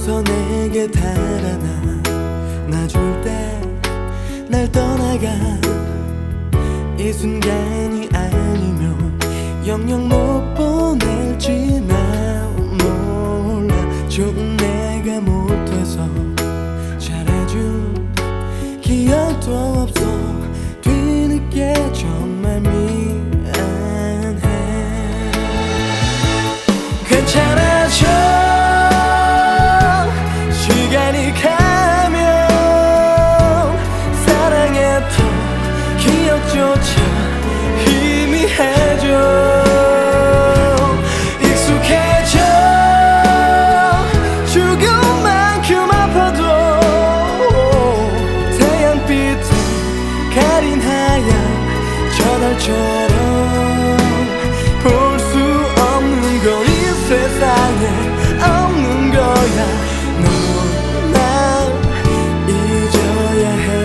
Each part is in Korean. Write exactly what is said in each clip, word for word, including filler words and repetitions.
서서 내게 달아나 놔줄 때 날 떠나가 이 순간이 아니면 영영 못 보낼지 나 몰라. 좋은 내가 못해서 잘해준 기억도 없어. 뒤늦게 정말 미안해. 괜찮아져 시간이 가면 사랑했던 기억조차 희미해져. 익숙해져 죽을 만큼 아파도 태양빛에 가린 하얀 저달처럼 볼 수 없는 건 이 세상에 없는 거야. 너 날 잊어야 해.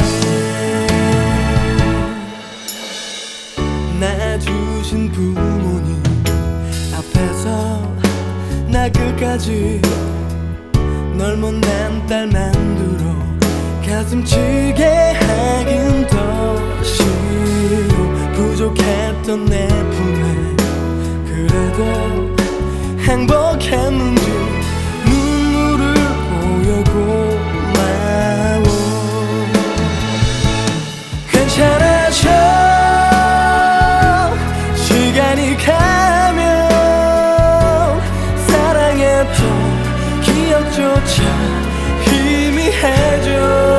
낳아주신 부모님 앞에서 나 끝까지 널 못난 딸 만들어 가슴 치게 하긴 더 싫어. 부족했던 내 품에 그래도 행복했는지 눈물을 보여 고마워. 괜찮아져 시간이 가면 사랑했던 기억조차 희미해져.